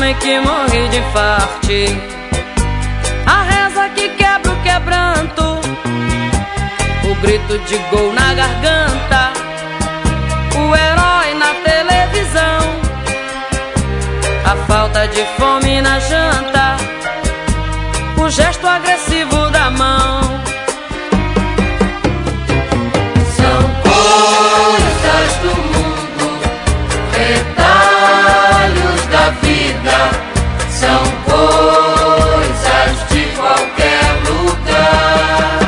homem que morre de infarte, a reza que quebra o quebranto, o grito de gol na garganta, o herói na televisão, a falta de fome na janta, o gesto agressivo da mão. São coisas do mundo, detalhes da vida, são coisas de qualquer lugar.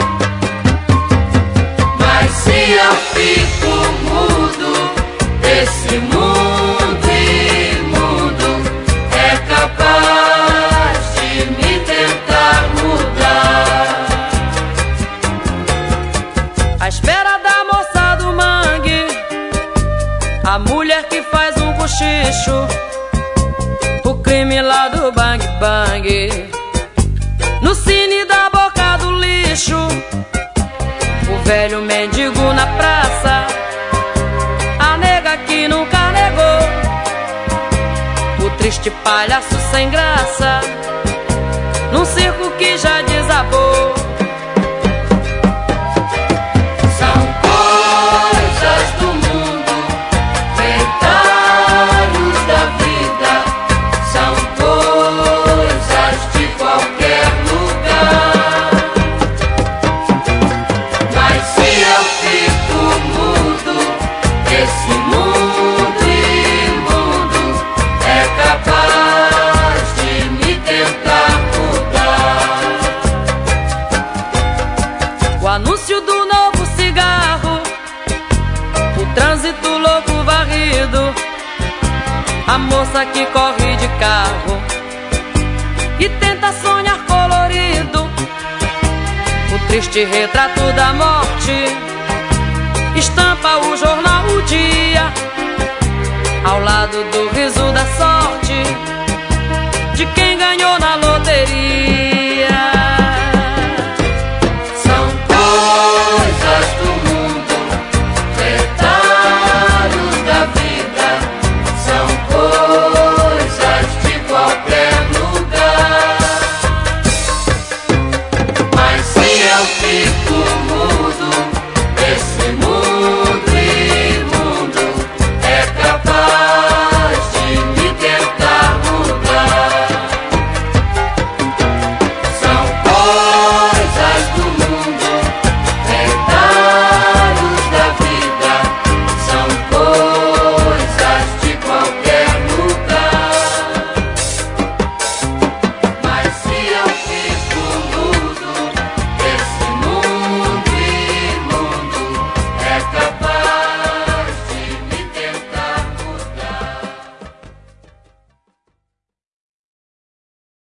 Mas se eu fico mudo desse mundo imundo, é capaz de me tentar mudar. À espera da moça do mangue, a mulher que faz um cochicho, o crime lá do bang bang, no cine da boca do lixo, o velho mendigo na praça, a nega que nunca negou, o triste palhaço sem graça, num circo que já desabou. São coisas do mundo, detalhes da vida, são coisas de qualquer lugar. Mas se eu fico mudo desse mundo imundo, é capaz de me tentar mudar. O anúncio do novo cigarro, o trânsito louco varrido, a moça que corre de carro e tenta sonhar colorido, o triste retrato da morte estampa o jornal O Dia, ao lado do riso